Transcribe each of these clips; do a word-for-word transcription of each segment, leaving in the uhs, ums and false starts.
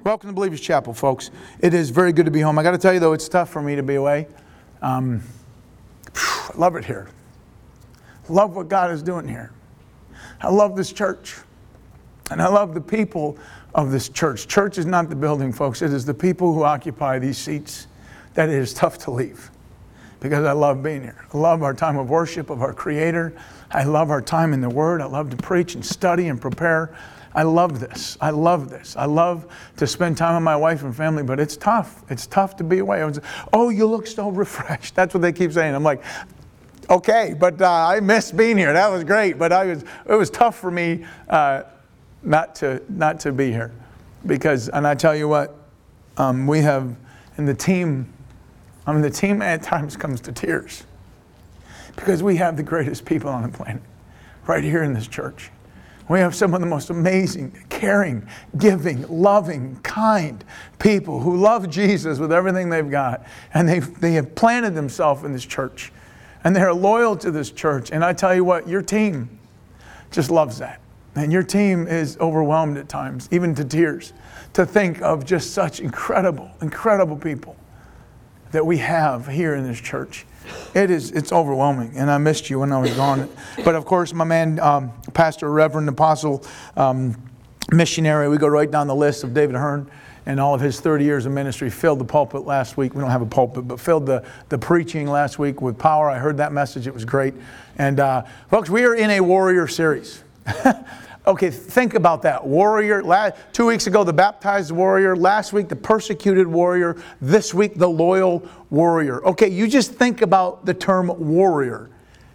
Welcome to Believers Chapel, folks. It is very good to be home. I got to tell you, though, it's tough for me to be away. Um, I love it here. Love what God is doing here. I love this church. And I love the people of this church. Church is not the building, folks. It is the people who occupy these seats that it is tough to leave. Because I love being here. I love our time of worship of our Creator. I love our time in the Word. I love to preach and study and prepare. I love this. I love this. I love to spend time with my wife and family, but it's tough. It's tough to be away. I was, oh, you look so refreshed. That's what they keep saying. I'm like, okay, but uh, I miss being here. That was great, but I was. It was tough for me uh, not to not to be here, because. And I tell you what, um, we have, and the team. I mean, the team at times comes to tears, because we have the greatest people on the planet, right here in this church. We have some of the most amazing, caring, giving, loving, kind people who love Jesus with everything they've got. And they've, they have planted themselves in this church. And they're loyal to this church. And I tell you what, your team just loves that. And your team is overwhelmed at times, even to tears, to think of just such incredible, incredible people that we have here in this church. It is, it's overwhelming, and I missed you when I was gone. But of course, my man, um, Pastor, Reverend, Apostle, um, missionary, we go right down the list of David Hearn and all of his thirty years of ministry, filled the pulpit last week. We don't have a pulpit, but filled the, the preaching last week with power. I heard that message. It was great. And uh, folks, we are in a warrior series. Okay, think about that. Warrior. Last, two weeks ago, the baptized warrior. Last week, the persecuted warrior. This week, the loyal warrior. Okay, you just think about the term warrior.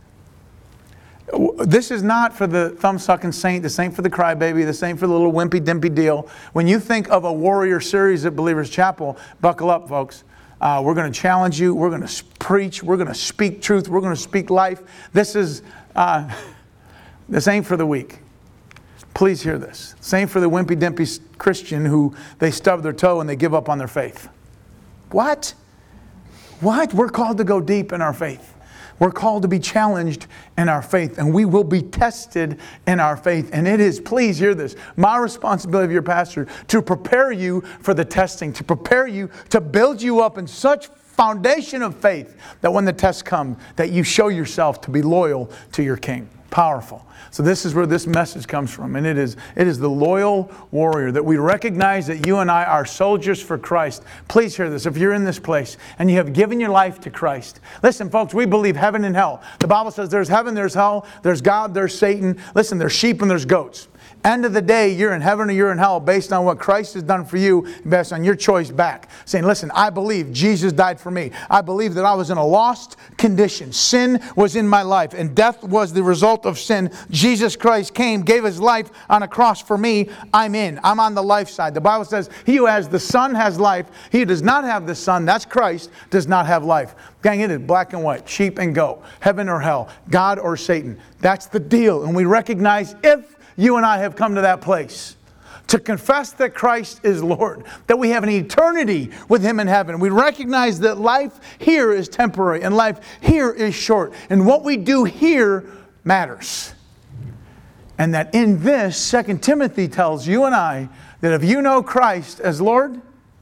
This is not for the thumb-sucking saint. This ain't for the crybaby. This ain't for the little wimpy-dimpy deal. When you think of a warrior series at Believers Chapel, buckle up, folks. Uh, we're going to challenge you. We're going to preach. We're going to speak truth. We're going to speak life. This is, uh, this ain't for the weak. Please hear this. Same for the wimpy-dimpy Christian who they stub their toe and they give up on their faith. What? What? We're called to go deep in our faith. We're called to be challenged in our faith, and we will be tested in our faith. And it is, please hear this, my responsibility of your pastor to prepare you for the testing, to prepare you, to build you up in such foundation of faith that when the tests come, that you show yourself to be loyal to your King. Powerful. So this is where this message comes from. And it is it is the loyal warrior, that we recognize that you and I are soldiers for Christ. Please hear this. If you're in this place and you have given your life to Christ. Listen, folks, we believe heaven and hell. The Bible says there's heaven, there's hell, there's God, there's Satan. Listen, there's sheep and there's goats. End of the day, you're in heaven or you're in hell based on what Christ has done for you, based on your choice back. Saying, listen, I believe Jesus died for me. I believe that I was in a lost condition. Sin was in my life, and death was the result of sin. Jesus Christ came, gave His life on a cross for me. I'm in. I'm on the life side. The Bible says, he who has the Son has life. He who does not have the Son, that's Christ, does not have life. Gang, it is black and white, sheep and goat, heaven or hell, God or Satan. That's the deal. And we recognize if you and I have come to that place to confess that Christ is Lord, that we have an eternity with Him in heaven. We recognize that life here is temporary and life here is short. And what we do here matters. And that in this, Second Timothy tells you and I that if you know Christ as Lord,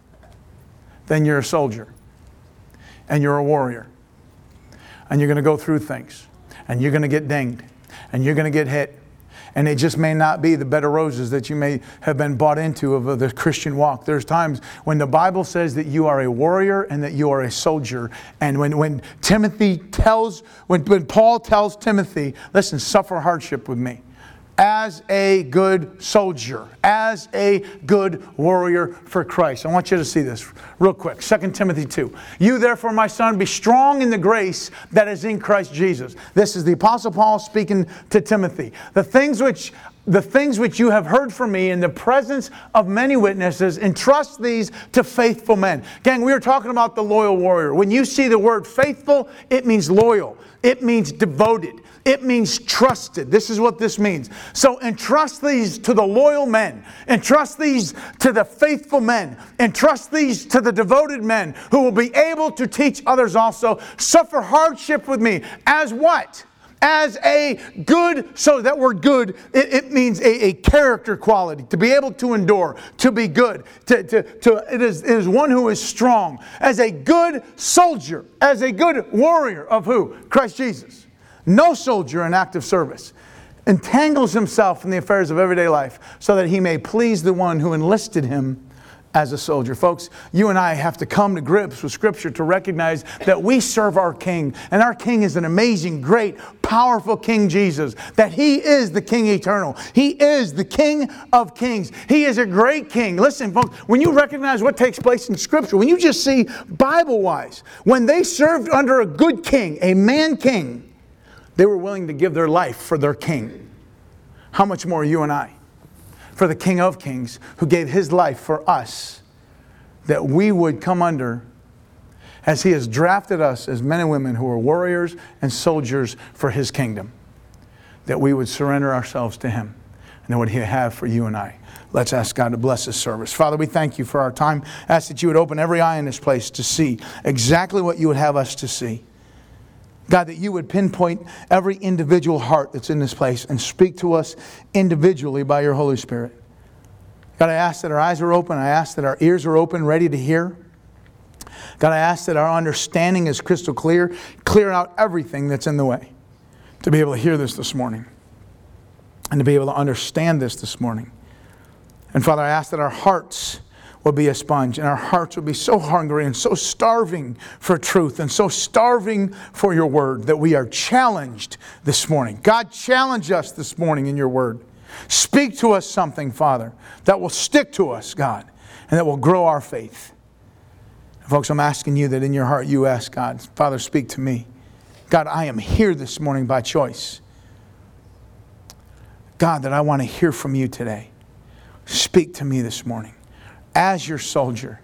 then you're a soldier. And you're a warrior. And you're going to go through things. And you're going to get dinged. And you're going to get hit. And it just may not be the bed of roses that you may have been bought into of the Christian walk. There's times when the Bible says that you are a warrior and that you are a soldier. And when, when Timothy tells, when, when Paul tells Timothy, listen, suffer hardship with me. As a good soldier, as a good warrior for Christ. I want you to see this real quick. Second Timothy two. You therefore, my son, be strong in the grace that is in Christ Jesus. This is the Apostle Paul speaking to Timothy. The things which the things which you have heard from me in the presence of many witnesses, entrust these to faithful men. Gang, we were talking about the loyal warrior. When you see the word faithful, it means loyal. It means devoted. It means trusted. This is what this means. So entrust these to the loyal men. Entrust these to the faithful men. Entrust these to the devoted men who will be able to teach others also. Suffer hardship with me. As what? As a good, so that word good, it, it means a, a character quality, to be able to endure, to be good. To, to, to, it, is, it is one who is strong. As a good soldier, as a good warrior of who? Christ Jesus. No soldier in active service entangles himself in the affairs of everyday life so that he may please the one who enlisted him as a soldier. Folks, you and I have to come to grips with Scripture to recognize that we serve our King. And our King is an amazing, great, powerful King Jesus. That He is the King eternal. He is the King of kings. He is a great King. Listen, folks, when you recognize what takes place in Scripture, when you just see Bible-wise, when they served under a good king, a man king, they were willing to give their life for their King. How much more you and I? For the King of Kings, who gave His life for us, that we would come under, as He has drafted us as men and women who are warriors and soldiers for His kingdom, that we would surrender ourselves to Him and what He have for you and I. Let's ask God to bless this service. Father, we thank You for our time. Ask that You would open every eye in this place to see exactly what You would have us to see. God, that You would pinpoint every individual heart that's in this place and speak to us individually by Your Holy Spirit. God, I ask that our eyes are open. I ask that our ears are open, ready to hear. God, I ask that our understanding is crystal clear. Clear out everything that's in the way to be able to hear this this morning and to be able to understand this this morning. And Father, I ask that our hearts will be a sponge, and our hearts will be so hungry and so starving for truth and so starving for Your word that we are challenged this morning. God, challenge us this morning in Your word. Speak to us something, Father, that will stick to us, God, and that will grow our faith. Folks, I'm asking you that in your heart you ask God, Father, speak to me. God, I am here this morning by choice. God, that I want to hear from You today. Speak to me this morning. As Your soldier,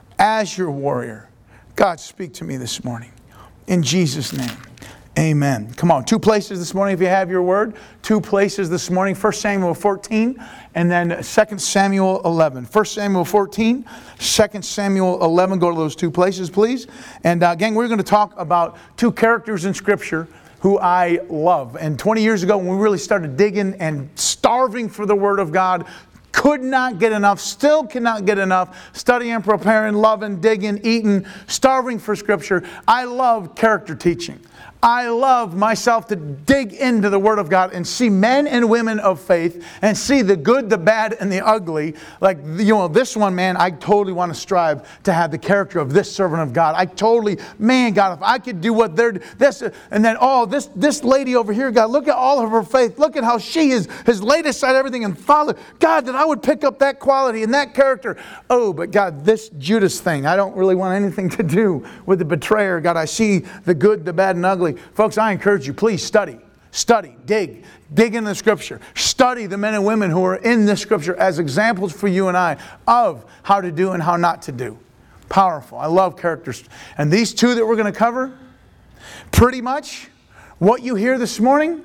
as Your warrior, God, speak to me this morning. In Jesus' name, amen. Come on, two places this morning if you have your word. Two places this morning, First Samuel fourteen and then Second Samuel eleven. First Samuel fourteen, Second Samuel eleven. Go to those two places, please. And uh, gang, we're going to talk about two characters in Scripture who I love. And twenty years ago, when we really started digging and starving for the Word of God, could not get enough, still cannot get enough, studying, preparing, loving, digging, eating, starving for Scripture. I love character teaching. I love myself to dig into the Word of God and see men and women of faith and see the good, the bad, and the ugly. Like, you know, this one, man, I totally want to strive to have the character of this servant of God. I totally, man, God, if I could do what they're, this, and then, oh, this, this lady over here, God, look at all of her faith. Look at how she is, has laid aside everything and followed. God, that I would pick up that quality and that character. Oh, but God, this Judas thing, I don't really want anything to do with the betrayer. God, I see the good, the bad, and ugly. Folks, I encourage you, please study, study, dig, dig into the Scripture. Study the men and women who are in this Scripture as examples for you and I of how to do and how not to do. Powerful. I love characters. And these two that we're going to cover, pretty much what you hear this morning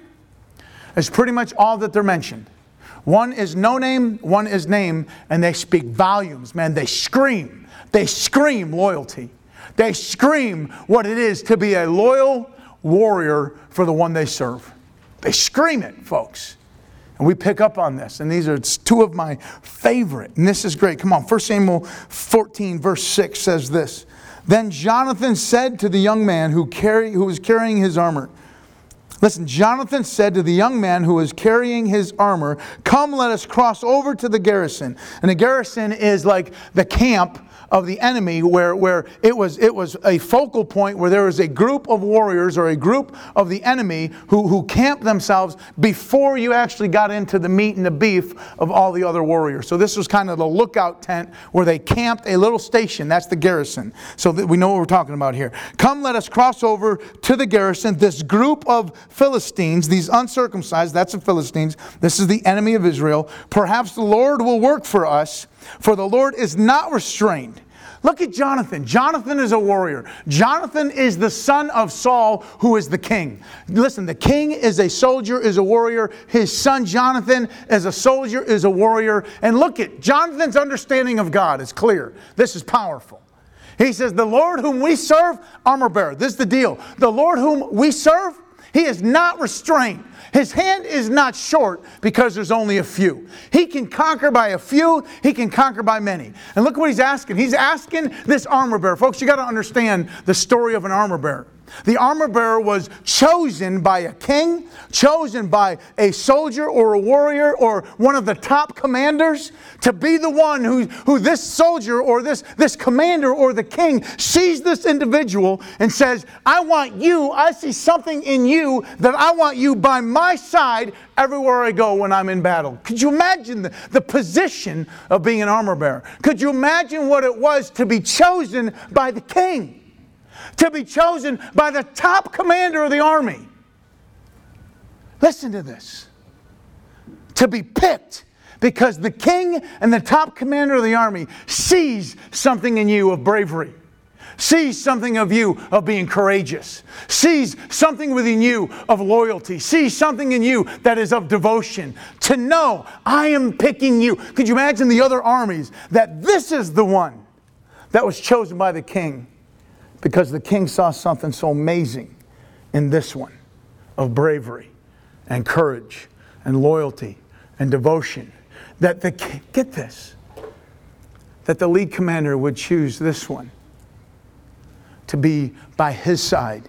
is pretty much all that they're mentioned. One is no name, one is name, and they speak volumes, man. They scream. They scream loyalty. They scream what it is to be a loyal warrior for the one they serve. They scream it, folks. And we pick up on this. And these are two of my favorite. And this is great. Come on. First Samuel fourteen verse six says this. Then Jonathan said to the young man who, carry, who was carrying his armor. Listen, Jonathan said to the young man who was carrying his armor, come, let us cross over to the garrison. And the garrison is like the camp of the enemy, where, where it was it was a focal point where there was a group of warriors or a group of the enemy who, who camped themselves before you actually got into the meat and the beef of all the other warriors. So this was kind of the lookout tent where they camped a little station. That's the garrison. So that we know what we're talking about here. Come, let us cross over to the garrison. This group of Philistines, these uncircumcised, that's the Philistines. This is the enemy of Israel. Perhaps the Lord will work for us, for the Lord is not restrained. Look at Jonathan. Jonathan is a warrior. Jonathan is the son of Saul, who is the king. Listen, the king is a soldier, is a warrior. His son Jonathan is a soldier, is a warrior. And look at Jonathan's understanding of God is clear. This is powerful. He says, the Lord whom we serve, armor bearer. This is the deal. The Lord whom we serve, He is not restrained. His hand is not short because there's only a few. He can conquer by a few. He can conquer by many. And look what he's asking. He's asking this armor bearer. Folks, you got to understand the story of an armor bearer. The armor bearer was chosen by a king, chosen by a soldier or a warrior or one of the top commanders to be the one who, who this soldier or this, this commander or the king sees this individual and says, I want you, I see something in you that I want you by my side everywhere I go when I'm in battle. Could you imagine the, the position of being an armor bearer? Could you imagine what it was to be chosen by the king? To be chosen by the top commander of the army. Listen to this. To be picked because the king and the top commander of the army sees something in you of bravery. Sees something of you of being courageous. Sees something within you of loyalty. Sees something in you that is of devotion. To know, I am picking you. Could you imagine the other armies that this is the one that was chosen by the king? Because the king saw something so amazing in this one of bravery and courage and loyalty and devotion. That the, get this, that the lead commander would choose this one to be by his side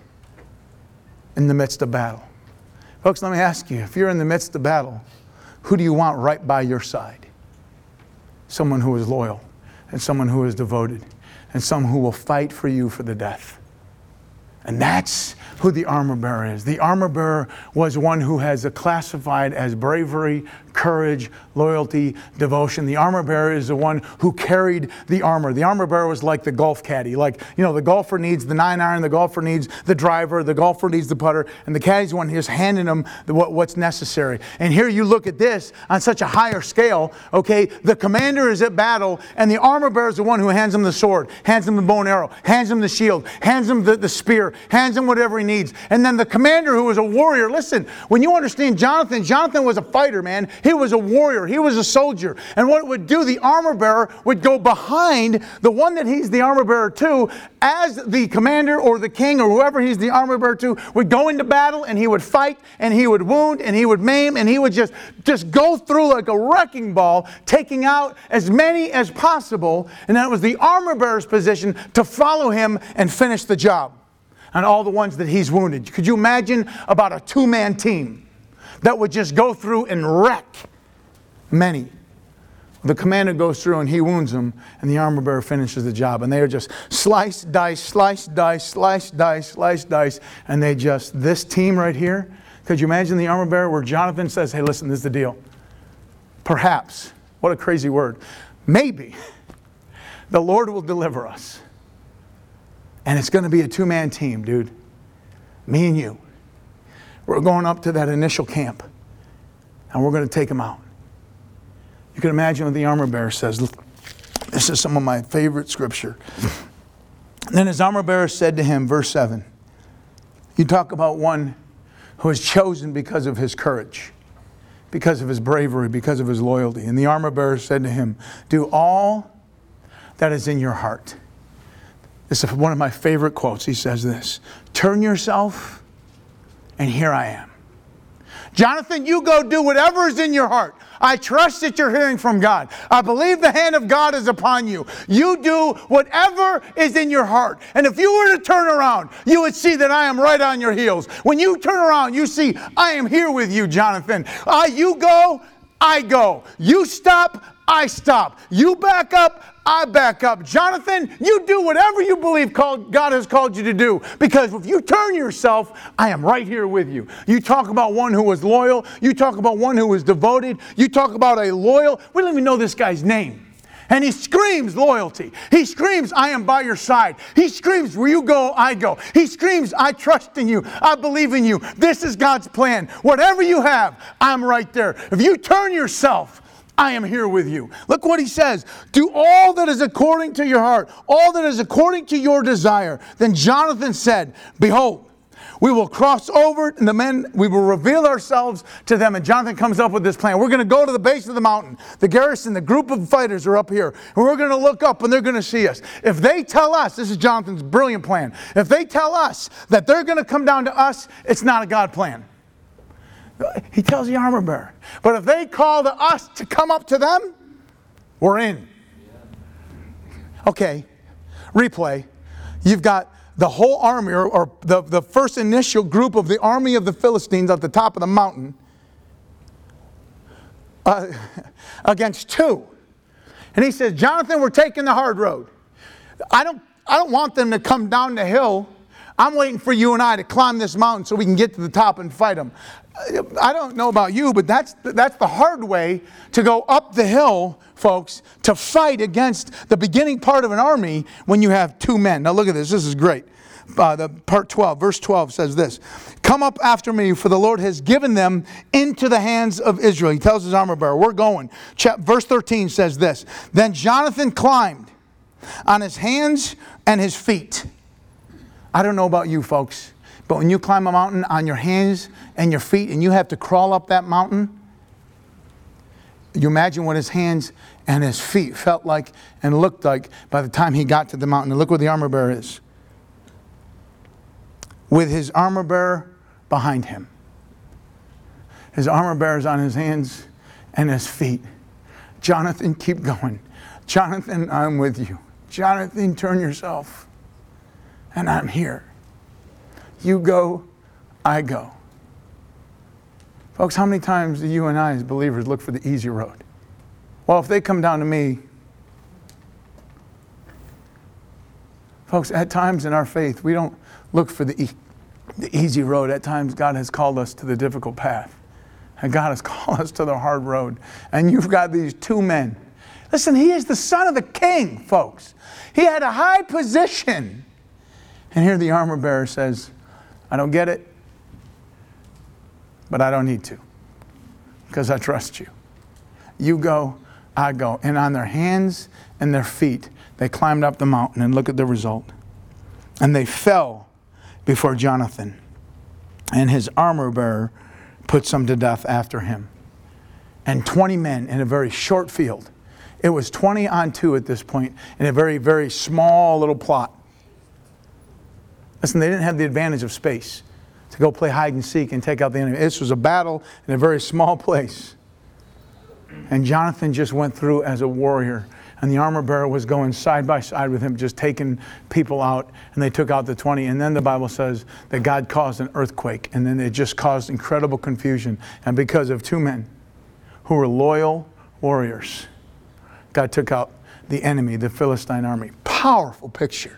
in the midst of battle. Folks, let me ask you, if you're in the midst of battle, who do you want right by your side? Someone who is loyal and someone who is devoted. And some who will fight for you for the death. And that's who the armor bearer is. The armor bearer was one who has a classified as bravery, courage, loyalty, devotion. The armor bearer is the one who carried the armor. The armor bearer was like the golf caddy. Like, you know, the golfer needs the nine iron, the golfer needs the driver, the golfer needs the putter, and the caddy's the one who's handing them the, what, what's necessary. And here you look at this on such a higher scale, okay, the commander is at battle, and the armor bearer is the one who hands him the sword, hands him the bow and arrow, hands him the shield, hands him the, the spear, hands him whatever he needs. And then the commander who was a warrior, listen, when you understand Jonathan, Jonathan was a fighter, man. He was a warrior. He was a soldier. And what it would do, the armor bearer would go behind the one that he's the armor bearer to, as the commander or the king or whoever he's the armor bearer to would go into battle, and he would fight and he would wound and he would maim and he would just, just go through like a wrecking ball, taking out as many as possible. And then it was the armor bearer's position to follow him and finish the job on all the ones that he's wounded. Could you imagine about a two-man team that would just go through and wreck many? The commander goes through and he wounds them, and the armor bearer finishes the job. And they are just slice, dice, slice, dice, slice, dice, slice, dice. And they just, this team right here, could you imagine the armor bearer where Jonathan says, hey, listen, this is the deal. Perhaps, what a crazy word, maybe the Lord will deliver us. And it's going to be a two-man team, dude. Me and you. We're going up to that initial camp, and we're going to take them out. You can imagine what the armor bearer says. This is some of my favorite scripture. And then his armor bearer said to him, verse seven, you talk about one who is chosen because of his courage, because of his bravery, because of his loyalty. And the armor bearer said to him, do all that is in your heart. This is one of my favorite quotes. He says this, turn yourself, and here I am. Jonathan, you go do whatever is in your heart. I trust that you're hearing from God. I believe the hand of God is upon you. You do whatever is in your heart. And if you were to turn around, you would see that I am right on your heels. When you turn around, you see, I am here with you, Jonathan. Uh, you go, I go. You stop, I stop. You back up, I back up. Jonathan, you do whatever you believe called, God has called you to do. Because if you turn yourself, I am right here with you. You talk about one who was loyal. You talk about one who was devoted. You talk about a loyal. We don't even know this guy's name. And he screams loyalty. He screams, I am by your side. He screams, where you go, I go. He screams, I trust in you. I believe in you. This is God's plan. Whatever you have, I'm right there. If you turn yourself, I am here with you. Look what he says. Do all that is according to your heart, all that is according to your desire. Then Jonathan said, behold, We will cross over, and the men, we will reveal ourselves to them. And Jonathan comes up with this plan. We're going to go to the base of the mountain. The garrison, the group of fighters are up here. And we're going to look up and they're going to see us. If they tell us, this is Jonathan's brilliant plan. If they tell us that they're going to come down to us, it's not a God plan. He tells the armor bearer. But if they call to us to come up to them, we're in. Okay, replay. You've got the whole army, or, or the, the first initial group of the army of the Philistines at the top of the mountain uh, against two. And he says, Jonathan, we're taking the hard road. I don't, I don't want them to come down the hill. I'm waiting for you and I to climb this mountain so we can get to the top and fight them. I don't know about you, but that's, that's the hard way to go up the hill, folks, to fight against the beginning part of an army when you have two men. Now look at this. This is great. Uh, the part twelve, verse twelve says this. Come up after me, for the Lord has given them into the hands of Israel. He tells his armor bearer, we're going. Chap- verse thirteen says this. Then Jonathan climbed on his hands and his feet. I don't know about you folks, but when you climb a mountain on your hands and your feet and you have to crawl up that mountain, you imagine what his hands and his feet felt like and looked like by the time he got to the mountain. And look where the armor bearer is. With his armor bearer behind him. His armor bearer is on his hands and his feet. Jonathan, keep going. Jonathan, I'm with you. Jonathan, turn yourself. And I'm here. You go, I go. Folks, how many times do you and I as believers look for the easy road? Well, if they come down to me, folks, at times in our faith, we don't look for the, e- the easy road. At times, God has called us to the difficult path. And God has called us to the hard road. And you've got these two men. Listen, he is the son of the king, folks. He had a high position. And here the armor bearer says, I don't get it, but I don't need to, because I trust you. You go, I go. And on their hands and their feet, they climbed up the mountain, and look at the result. And they fell before Jonathan, and his armor bearer put some to death after him. And twenty men in a very short field. It was twenty on two at this point in a very, very small little plot. Listen, they didn't have the advantage of space to go play hide and seek and take out the enemy. This was a battle in a very small place. And Jonathan just went through as a warrior. And the armor bearer was going side by side with him, just taking people out. And they took out the twenty. And then the Bible says that God caused an earthquake. And then it just caused incredible confusion. And because of two men who were loyal warriors, God took out the enemy, the Philistine army. Powerful picture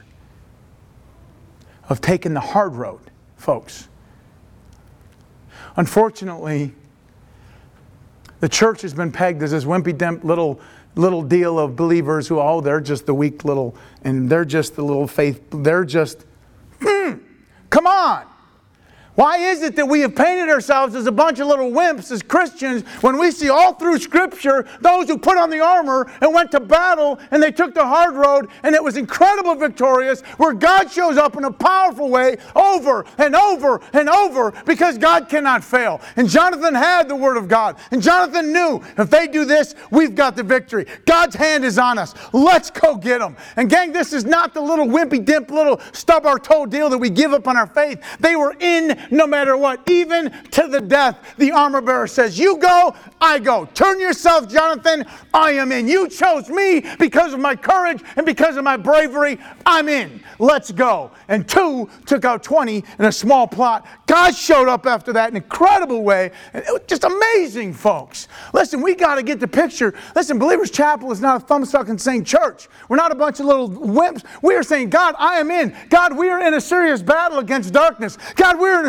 of taking the hard road, folks. Unfortunately, the church has been pegged as this wimpy-dimp little, little deal of believers who, oh, they're just the weak little, and they're just the little faith, they're just, mm, come on. Why is it that we have painted ourselves as a bunch of little wimps as Christians when we see all through Scripture those who put on the armor and went to battle and they took the hard road and it was incredible victorious, where God shows up in a powerful way over and over and over because God cannot fail. And Jonathan had the Word of God. And Jonathan knew if they do this, we've got the victory. God's hand is on us. Let's go get them. And gang, this is not the little wimpy dimp little stub our toe deal that we give up on our faith. They were in no matter what, even to the death. The armor bearer says, you go, I go. Turn yourself, Jonathan, I am in. You chose me because of my courage and because of my bravery. I'm in. Let's go. And two took out twenty in a small plot. God showed up after that in an incredible way. And it was just amazing, folks. Listen, we got to get the picture. Listen, Believers Chapel is not a thumb-sucking saint church. We're not a bunch of little wimps. We are saying, God, I am in. God, we are in a serious battle against darkness. God, we're in a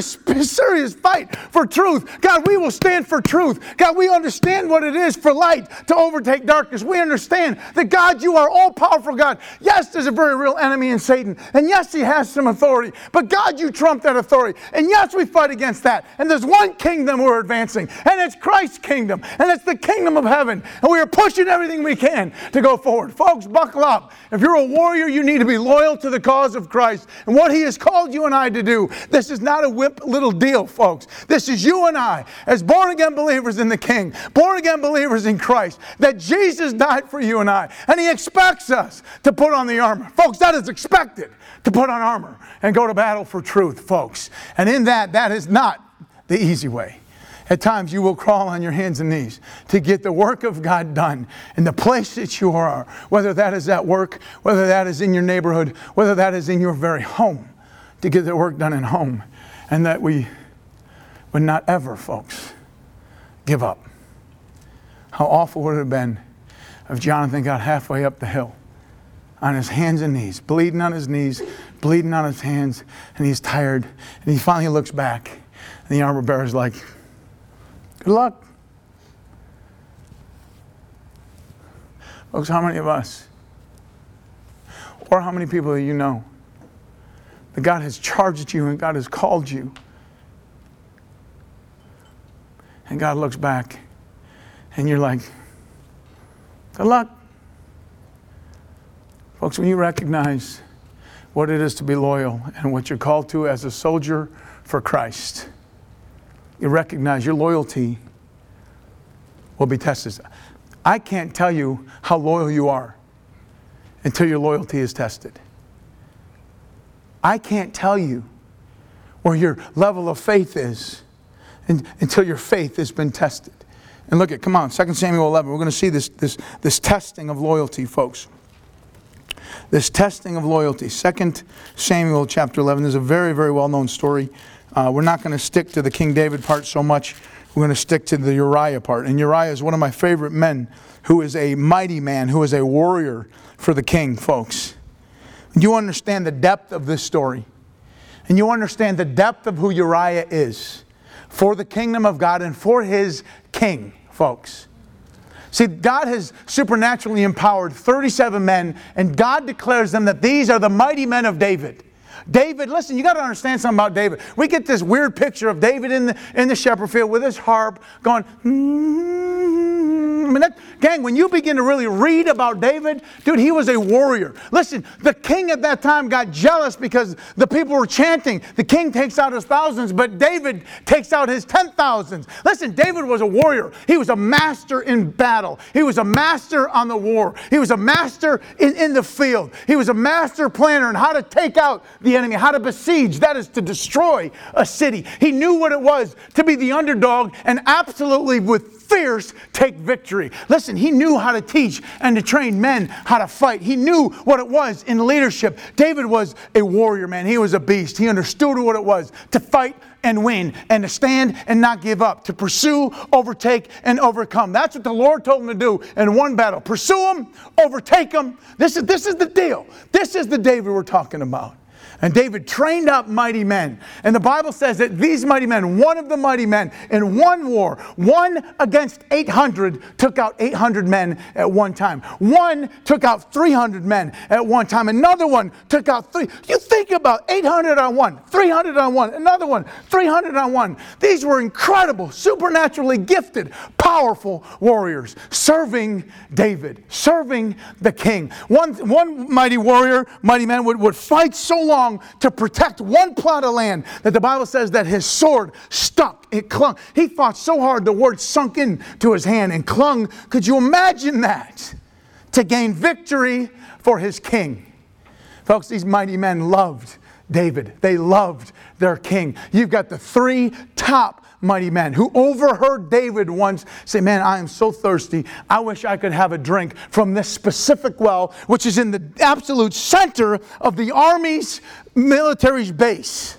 serious fight for truth. God, we will stand for truth. God, we understand what it is for light to overtake darkness. We understand that, God, you are all-powerful, God. Yes, there's a very real enemy in Satan. And yes, he has some authority. But God, you trump that authority. And yes, we fight against that. And there's one kingdom we're advancing. And it's Christ's kingdom. And it's the kingdom of heaven. And we are pushing everything we can to go forward. Folks, buckle up. If you're a warrior, you need to be loyal to the cause of Christ and what he has called you and I to do. This is not a whip little deal, folks. This is you and I, as born-again believers in the King, born-again believers in Christ, that Jesus died for you and I. And he expects us to put on the armor. Folks, that is expected, to put on armor and go to battle for truth, folks. And in that, that is not the easy way. At times you will crawl on your hands and knees to get the work of God done in the place that you are, whether that is at work, whether that is in your neighborhood, whether that is in your very home, to get the work done in home. And that we would not ever, folks, give up. How awful would it have been if Jonathan got halfway up the hill on his hands and knees, bleeding on his knees, bleeding on his hands, and he's tired, and he finally looks back, and the armor bearer's like, good luck. Folks, how many of us, or how many people do you know, that God has charged you and God has called you, and God looks back and you're like, good luck. Folks, when you recognize what it is to be loyal and what you're called to as a soldier for Christ, you recognize your loyalty will be tested. I can't tell you how loyal you are until your loyalty is tested. I can't tell you where your level of faith is until your faith has been tested. And look at, come on, Second Samuel eleven. We're going to see this, this, this testing of loyalty, folks. This testing of loyalty. Second Samuel chapter eleven. There's a very, very well-known story. Uh, we're not going to stick to the King David part so much. We're going to stick to the Uriah part. And Uriah is one of my favorite men, who is a mighty man, who is a warrior for the king, folks. You understand the depth of this story. And you understand the depth of who Uriah is for the kingdom of God and for his king, folks. See, God has supernaturally empowered thirty-seven men, and God declares them that these are the mighty men of David. David, listen, you got to understand something about David. We get this weird picture of David in the in the shepherd field with his harp going, mm-hmm. I mean, that, gang, when you begin to really read about David, dude, he was a warrior. Listen, the king at that time got jealous because the people were chanting. The king takes out his thousands, but David takes out his ten thousands. Listen, David was a warrior. He was a master in battle. He was a master on the war. He was a master in, in the field. He was a master planner in how to take out the enemy, how to besiege, that is to destroy a city. He knew what it was to be the underdog and absolutely with fierce take victory. Listen, he knew how to teach and to train men how to fight. He knew what it was in leadership. David was a warrior, man. He was a beast. He understood what it was to fight and win, and to stand and not give up, to pursue, overtake, and overcome. That's what the Lord told him to do in one battle. Pursue them, overtake them. This is, this is the deal. This is the David we're talking about. And David trained up mighty men. And the Bible says that these mighty men, one of the mighty men in one war, one against eight hundred, took out eight hundred men at one time. One took out three hundred men at one time. Another one took out three. You think about eight hundred on one, three hundred on one, another one, three hundred on one. These were incredible, supernaturally gifted, powerful warriors serving David, serving the king. One, one mighty warrior, mighty man would, would fight so long to protect one plot of land that the Bible says that his sword stuck, it clung. He fought so hard the word sunk into his hand and clung. Could you imagine that? To gain victory for his king. Folks, these mighty men loved David. They loved their king. You've got the three top mighty men who overheard David once say, man, I am so thirsty. I wish I could have a drink from this specific well, which is in the absolute center of the army's military's base.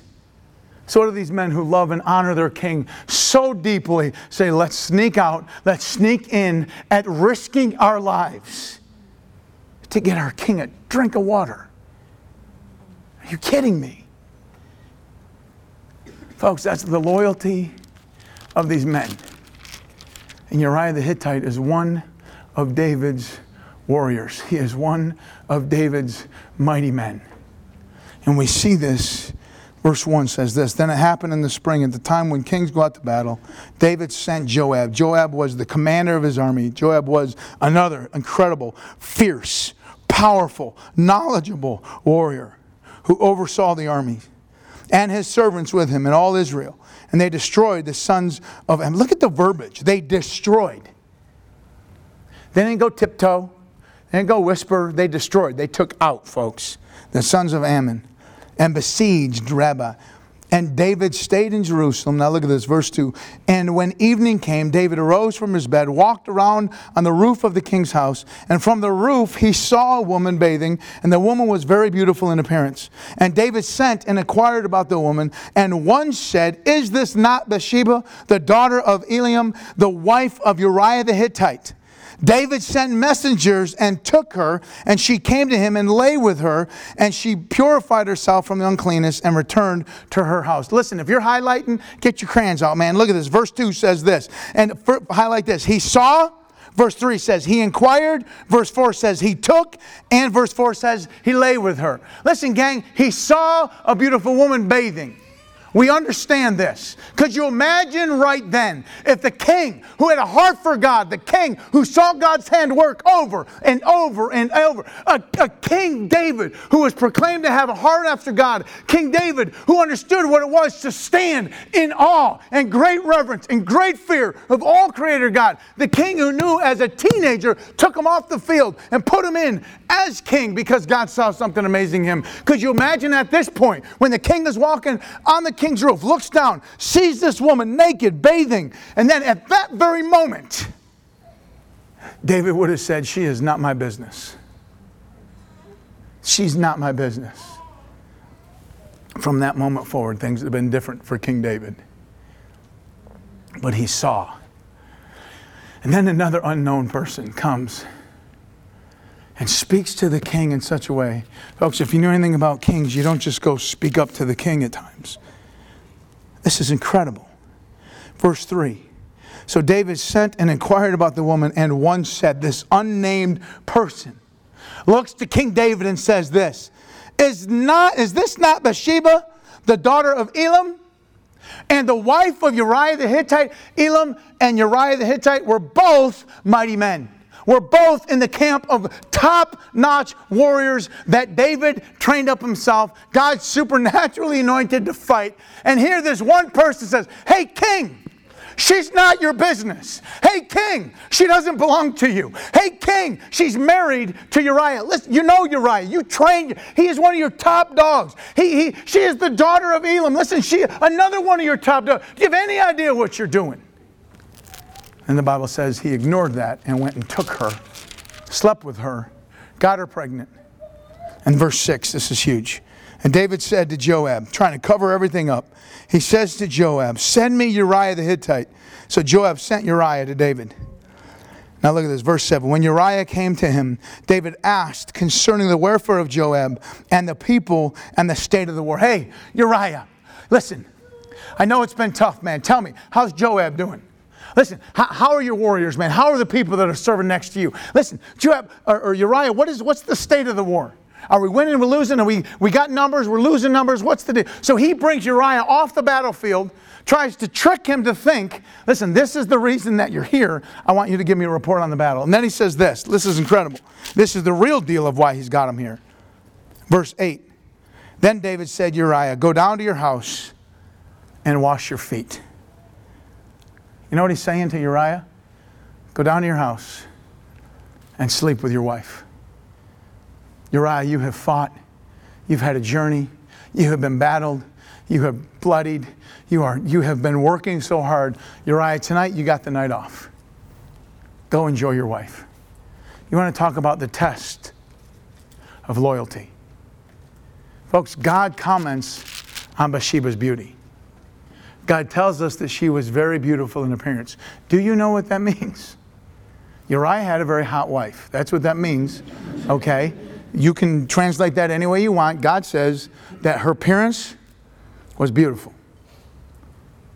So what do these men who love and honor their king so deeply say, let's sneak out, let's sneak in at risking our lives to get our king a drink of water? Are you kidding me? Folks, that's the loyalty of these men. And Uriah the Hittite is one of David's warriors. He is one of David's mighty men. And we see this. Verse one says this, then it happened in the spring at the time when kings go out to battle, David sent Joab. Joab was the commander of his army. Joab was another incredible, fierce, powerful, knowledgeable warrior who oversaw the army and his servants with him and all Israel. And they destroyed the sons of Ammon. Look at the verbiage. They destroyed. They didn't go tiptoe. They didn't go whisper. They destroyed. They took out, folks, the sons of Ammon, and besieged Rabbah. And David stayed in Jerusalem. Now look at this, verse two. And when evening came, David arose from his bed, walked around on the roof of the king's house. And from the roof he saw a woman bathing, and the woman was very beautiful in appearance. And David sent and inquired about the woman. And one said, is this not Bathsheba, the daughter of Eliam, the wife of Uriah the Hittite? David sent messengers and took her, and she came to him and lay with her, and she purified herself from the uncleanness and returned to her house. Listen, if you're highlighting, get your crayons out, man. Look at this. Verse two says this, and for, highlight this. He saw, verse three says he inquired, verse four says he took, and verse four says he lay with her. Listen, gang, he saw a beautiful woman bathing. We understand this. Could you imagine right then if the king who had a heart for God, the king who saw God's hand work over and over and over, a, a King David who was proclaimed to have a heart after God, King David who understood what it was to stand in awe and great reverence and great fear of all Creator God, the king who knew as a teenager took him off the field and put him in as king because God saw something amazing in him. Could you imagine at this point when the king is walking on the king's roof, looks down, sees this woman naked, bathing, and then at that very moment, David would have said, she is not my business. She's not my business. From that moment forward, things have been different for King David. But he saw. And then another unknown person comes and speaks to the king in such a way. Folks, if you know anything about kings, you don't just go speak up to the king at times. This is incredible. Verse three. So David sent and inquired about the woman, and one said, this unnamed person looks to King David and says this, Is not is this not Bathsheba, the daughter of Eliam, and the wife of Uriah the Hittite? Eliam and Uriah the Hittite were both mighty men. We're both in the camp of top-notch warriors that David trained up himself. God supernaturally anointed to fight. And here this one person says, hey, king, she's not your business. Hey, king, she doesn't belong to you. Hey, king, she's married to Uriah. Listen, you know Uriah. You trained. He is one of your top dogs. He, he, she is the daughter of Eliam. Listen, she another one of your top dogs. Do you have any idea what you're doing? And the Bible says he ignored that and went and took her, slept with her, got her pregnant. And verse six, this is huge. And David said to Joab, trying to cover everything up, he says to Joab, send me Uriah the Hittite. So Joab sent Uriah to David. Now look at this, verse seven. When Uriah came to him, David asked concerning the wherefore of Joab and the people and the state of the war. Hey, Uriah, listen, I know it's been tough, man. Tell me, how's Joab doing? Listen, how, how are your warriors, man? How are the people that are serving next to you? Listen, Joab, or, or Uriah, what is, what's the state of the war? Are we winning? We're losing? Are we, we got numbers? We're losing numbers? What's the deal? So he brings Uriah off the battlefield, tries to trick him to think, listen, this is the reason that you're here. I want you to give me a report on the battle. And then he says this. This is incredible. This is the real deal of why he's got him here. Verse eight. Then David said, Uriah, go down to your house and wash your feet. You know what he's saying to Uriah? Go down to your house and sleep with your wife. Uriah, you have fought. You've had a journey. You have been battled. You have bloodied. You are, you have been working so hard. Uriah, tonight you got the night off. Go enjoy your wife. You want to talk about the test of loyalty. Folks, God comments on Bathsheba's beauty. God tells us that she was very beautiful in appearance. Do you know what that means? Uriah had a very hot wife. That's what that means. Okay? You can translate that any way you want. God says that her appearance was beautiful.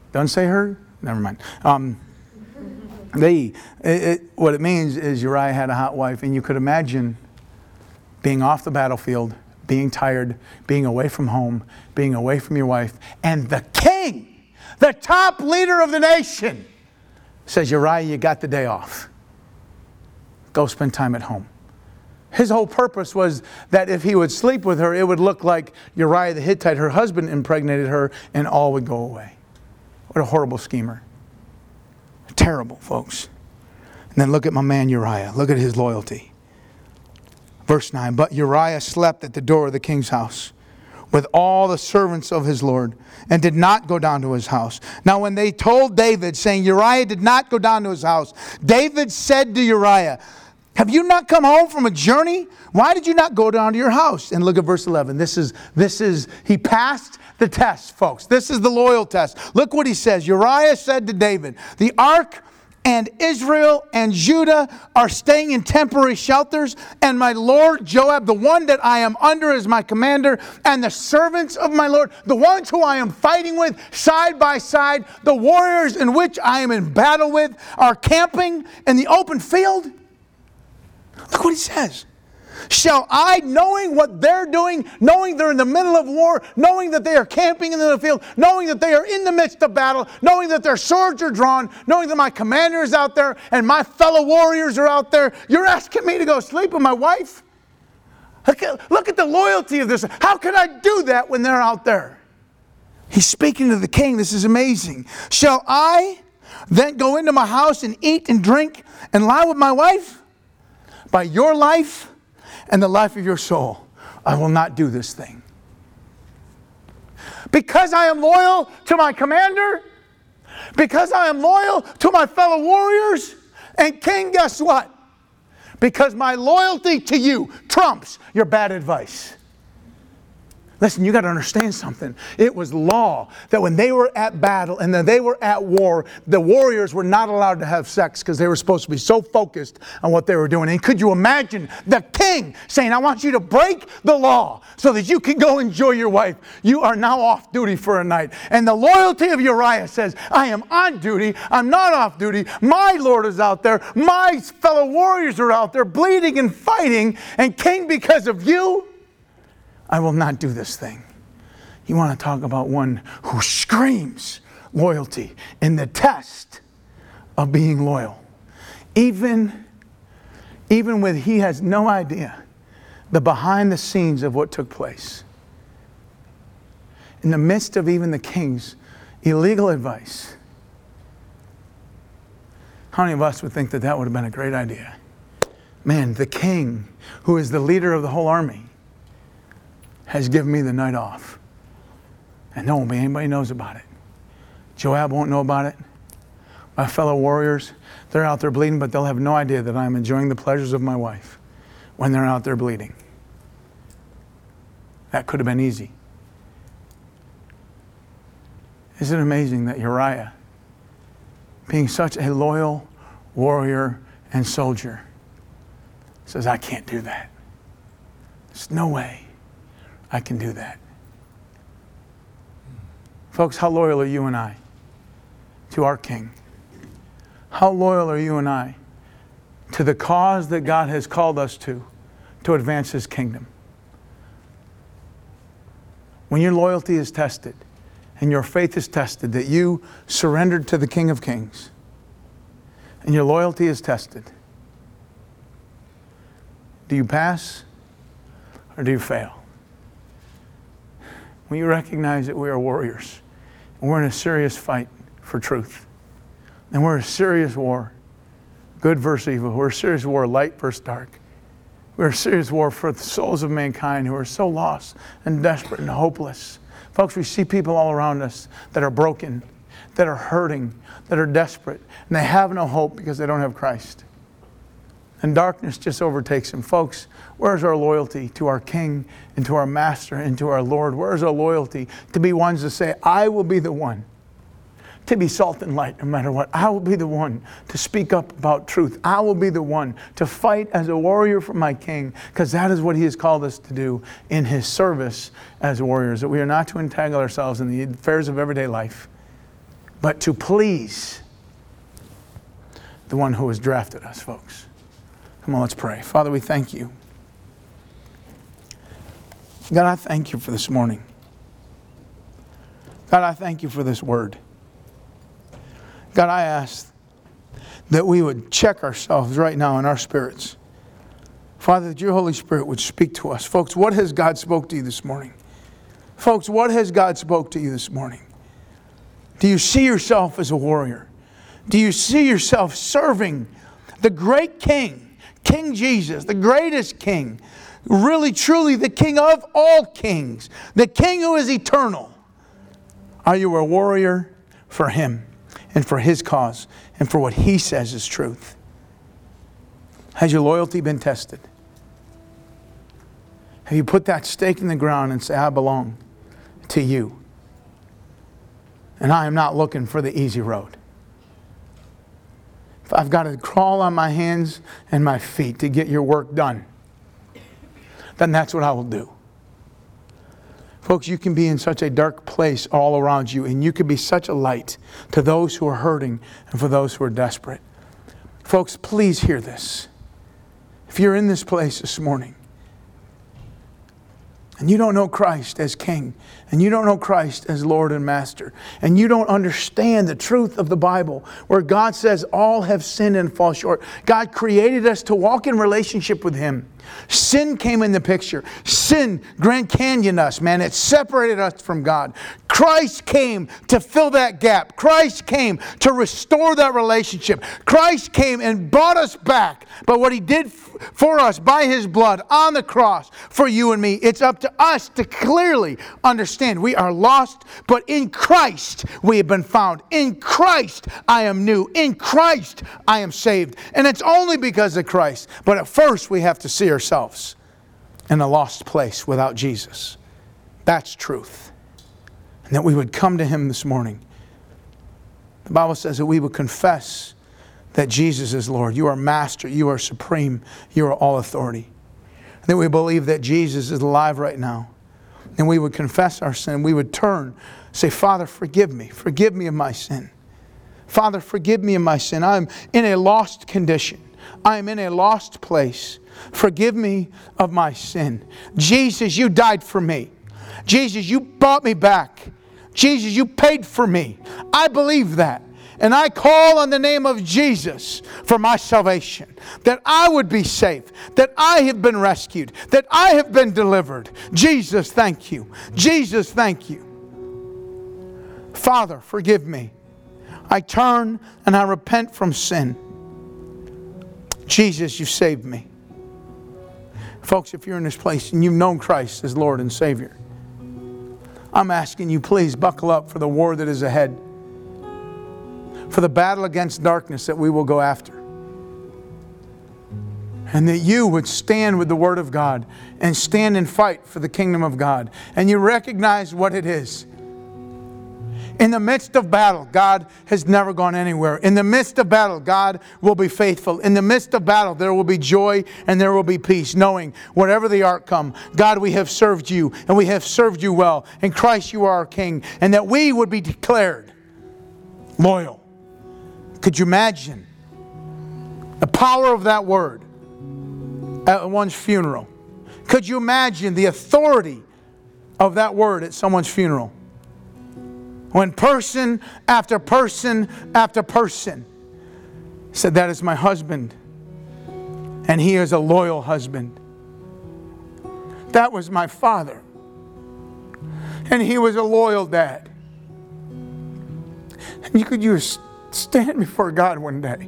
Don't say her? Never mind. Um, they, it, it, what it means is Uriah had a hot wife, and you could imagine being off the battlefield, being tired, being away from home, being away from your wife, and the king, the top leader of the nation, says, Uriah, you got the day off. Go spend time at home. His whole purpose was that if he would sleep with her, it would look like Uriah the Hittite, her husband, impregnated her, and all would go away. What a horrible schemer. Terrible, folks. And then look at my man Uriah. Look at his loyalty. Verse nine, but Uriah slept at the door of the king's house with all the servants of his Lord, and did not go down to his house. Now when they told David, saying, Uriah did not go down to his house, David said to Uriah, have you not come home from a journey? Why did you not go down to your house? And look at verse eleven. This is, this is, he passed the test, folks. This is the loyal test. Look what he says. Uriah said to David, the ark and Israel and Judah are staying in temporary shelters, and my Lord Joab, the one that I am under as my commander, and the servants of my Lord, the ones who I am fighting with side by side, the warriors in which I am in battle with, are camping in the open field. Look what he says. Shall I, knowing what they're doing, knowing they're in the middle of war, knowing that they are camping in the field, knowing that they are in the midst of battle, knowing that their swords are drawn, knowing that my commander is out there and my fellow warriors are out there, you're asking me to go sleep with my wife? Look at, look at the loyalty of this. How can I do that when they're out there? He's speaking to the king. This is amazing. Shall I then go into my house and eat and drink and lie with my wife? By your life and the life of your soul, I will not do this thing. Because I am loyal to my commander, because I am loyal to my fellow warriors, and king, guess what? Because my loyalty to you trumps your bad advice. Listen, you got to understand something. It was law that when they were at battle and then they were at war, the warriors were not allowed to have sex because they were supposed to be so focused on what they were doing. And could you imagine the king saying, I want you to break the law so that you can go enjoy your wife. You are now off duty for a night. And the loyalty of Uriah says, I am on duty. I'm not off duty. My Lord is out there. My fellow warriors are out there bleeding and fighting. And king, because of you, I will not do this thing. You want to talk about one who screams loyalty in the test of being loyal. Even, even with he has no idea the behind the scenes of what took place. In the midst of even the king's illegal advice. How many of us would think that that would have been a great idea? Man, the king, who is the leader of the whole army, has given me the night off. And no one, anybody knows about it. Joab won't know about it. My fellow warriors, they're out there bleeding, but they'll have no idea that I'm enjoying the pleasures of my wife when they're out there bleeding. That could have been easy. Isn't it amazing that Uriah, being such a loyal warrior and soldier, says, I can't do that. There's no way I can do that. Folks, how loyal are you and I to our King? How loyal are you and I to the cause that God has called us to, to advance His kingdom? When your loyalty is tested and your faith is tested, that you surrendered to the King of Kings, and your loyalty is tested, do you pass or do you fail? When you recognize that we are warriors and we're in a serious fight for truth, and we're in a serious war, good versus evil, we're in a serious war, light versus dark. We're in a serious war for the souls of mankind who are so lost and desperate and hopeless. Folks, we see people all around us that are broken, that are hurting, that are desperate, and they have no hope because they don't have Christ. And darkness just overtakes them. Folks, where's our loyalty to our King and to our Master and to our Lord? Where's our loyalty to be ones to say, I will be the one to be salt and light no matter what. I will be the one to speak up about truth. I will be the one to fight as a warrior for my King, because that is what He has called us to do in His service as warriors. That we are not to entangle ourselves in the affairs of everyday life, but to please the one who has drafted us, folks. Come on, let's pray. Father, we thank you. God, I thank you for this morning. God, I thank you for this word. God, I ask that we would check ourselves right now in our spirits. Father, that your Holy Spirit would speak to us. Folks, what has God spoke to you this morning? Folks, what has God spoke to you this morning? Do you see yourself as a warrior? Do you see yourself serving the great King, King Jesus, the greatest King, really truly the King of all kings, the King who is eternal? Are you a warrior for Him and for His cause and for what He says is truth? Has your loyalty been tested? Have you put that stake in the ground and say, I belong to you? And I am not looking for the easy road. If I've got to crawl on my hands and my feet to get your work done, then that's what I will do. Folks, you can be in such a dark place all around you, and you can be such a light to those who are hurting and for those who are desperate. Folks, please hear this. If you're in this place this morning, and you don't know Christ as King, and you don't know Christ as Lord and Master, and you don't understand the truth of the Bible, where God says all have sinned and fall short. God created us to walk in relationship with Him. Sin came in the picture. Sin Grand Canyon us, man. It separated us from God. Christ came to fill that gap. Christ came to restore that relationship. Christ came and brought us back. But what He did for us by His blood on the cross for you and me, it's up to us to clearly understand we are lost, but in Christ we have been found. In Christ I am new. In Christ I am saved. And it's only because of Christ. But at first we have to see ourselves in a lost place without Jesus. That's truth. And that we would come to Him this morning. The Bible says that we would confess that Jesus is Lord. You are Master. You are supreme. You are all authority. And that we believe that Jesus is alive right now. And we would confess our sin. We would turn, say, Father, forgive me. Forgive me of my sin. Father, forgive me of my sin. I'm in a lost condition. I am in a lost place. Forgive me of my sin. Jesus, you died for me. Jesus, you brought me back. Jesus, you paid for me. I believe that. And I call on the name of Jesus for my salvation. That I would be saved. That I have been rescued. That I have been delivered. Jesus, thank you. Jesus, thank you. Father, forgive me. I turn and I repent from sin. Jesus, you saved me. Folks, if you're in this place and you've known Christ as Lord and Savior, I'm asking you, please buckle up for the war that is ahead. For the battle against darkness that we will go after. And that you would stand with the Word of God and stand and fight for the kingdom of God. And you recognize what it is. In the midst of battle, God has never gone anywhere. In the midst of battle, God will be faithful. In the midst of battle, there will be joy and there will be peace, knowing whatever the outcome, God, we have served you and we have served you well. In Christ, you are our King. And that we would be declared loyal. Could you imagine the power of that word at one's funeral? Could you imagine the authority of that word at someone's funeral? When person after person after person said, that is my husband, and he is a loyal husband. That was my father, and he was a loyal dad. And you could just stand before God one day,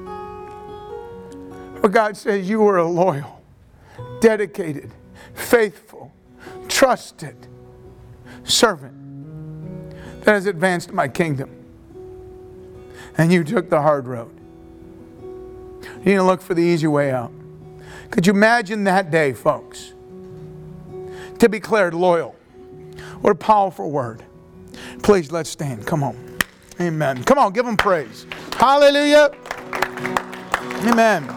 where God says you were a loyal, dedicated, faithful, trusted servant that has advanced my kingdom. And you took the hard road. You didn't look for the easy way out. Could you imagine that day, folks? To be declared loyal. What a powerful word. Please, let's stand. Come on. Amen. Come on, give Him praise. Hallelujah. Amen.